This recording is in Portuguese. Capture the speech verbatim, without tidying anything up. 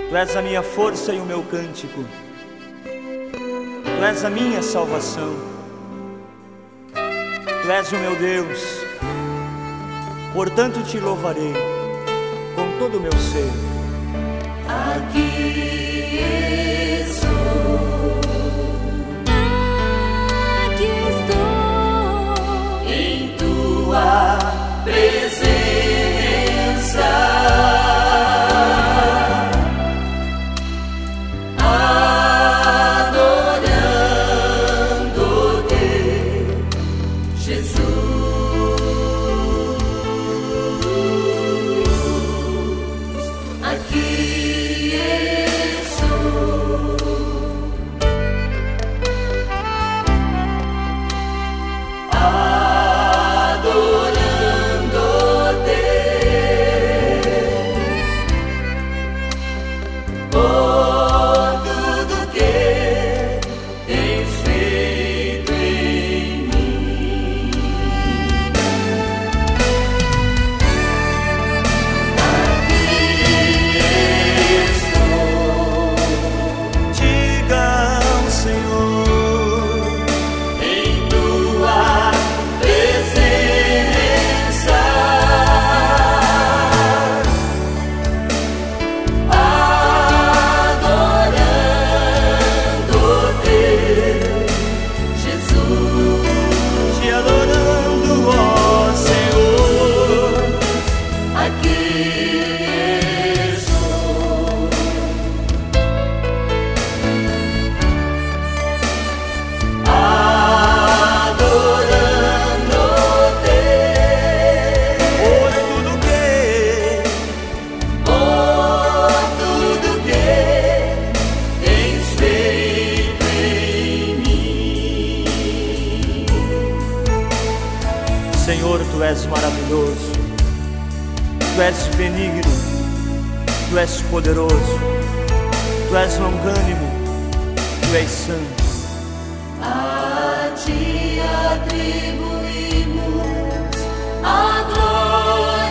Tu és a minha força e o meu cântico. Tu és a minha salvação. Tu és o meu Deus. Portanto te louvarei com todo o meu ser. Aqui estou, aqui estou, em tua presença, adorando-te, Jesus. Aqui estou, adorando-te, por tudo que tens feito em mim. Diga ao Senhor, Em tua presença, adorando-te, Jesus. te adorando, ó Senhor. Aqui estou, adorando-te, Por tudo que por tudo que tens feito em mim. Senhor, Tu és maravilhoso, Tu és benigno, Tu és poderoso, Tu és longânimo, Tu és santo. A ti atribuímos a glória.